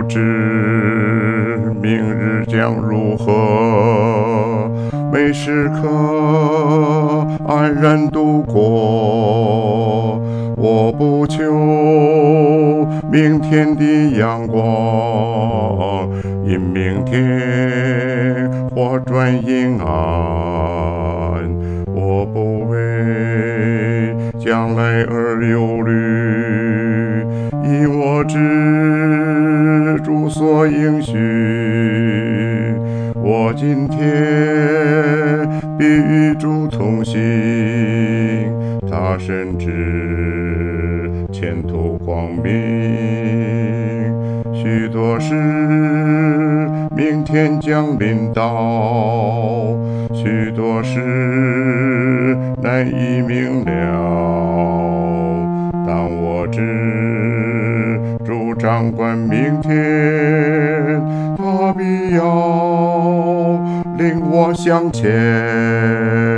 知明日将如何，每时刻安然度过。我不求明天的阳光，因明天或转阴暗。我不为将来而忧虑，因我知主所应许。我今天必与主同行，他深知前途光明。许多事明天将临到，许多事难以明了。但我知主掌管明天，他必要领我向前。